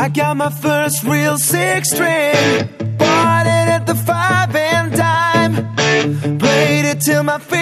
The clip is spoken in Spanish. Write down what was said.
I got my first real six string, bought it at the 5 and dime, played it till my feet